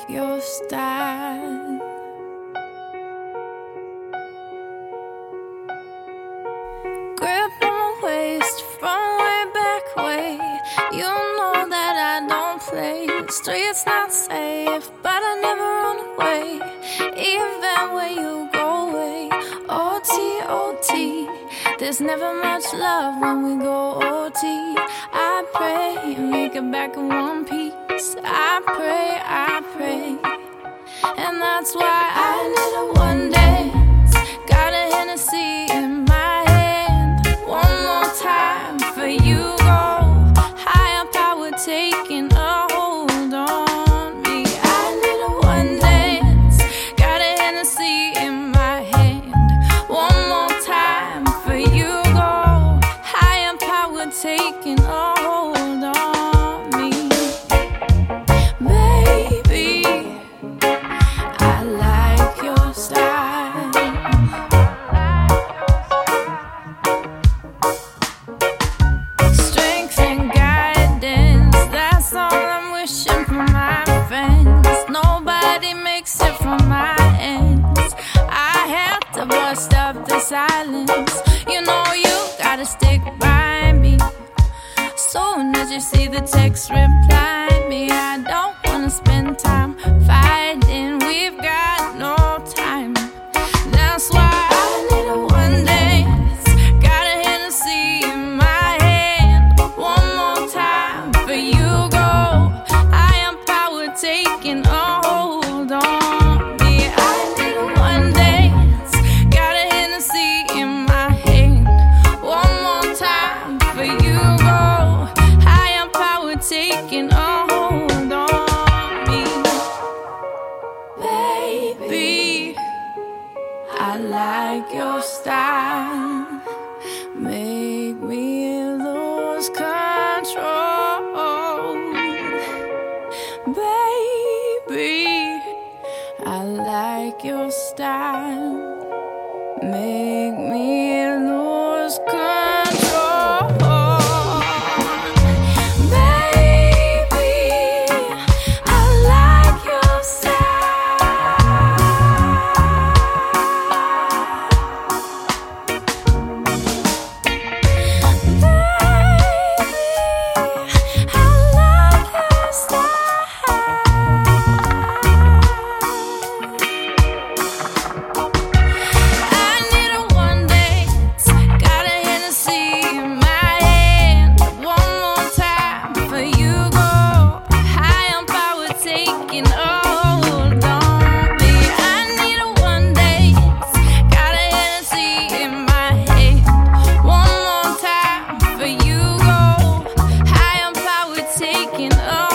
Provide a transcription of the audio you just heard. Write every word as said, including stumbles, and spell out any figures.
your style. Grip on my waist from way back way. You know that I don't play. The street's not safe, but I never run away. Even when you go away, O T, O T. There's never much love when we go O T. I pray, make it back in one piece. I pray, I pray. And that's why I need a one dance. Got a Hennessy in my hand. One more time for you go. Higher power taking a hold on me. I need a one dance. Got a Hennessy in my hand. One more time for you go. Higher power taking a hold on me. Baby, I like your style. Strength and guidance, that's all I'm wishing for my friends. Nobody makes it from my ends. I have to bust up the silence. You know you gotta stick by me. Soon as you see the text, reply me. I don't wanna spend time fighting. We've got no time. That's why I need a one dance. Got a Hennessy in my hand. One more time for you go. I am power taking a hold on me. I need a one dance. Got a Hennessy in my hand. One more time for you go. I am power taking a hold on me. Baby, I like your style. Make me lose control. Baby, I like your style. Make me lose control. Baby, I like your style. Taking up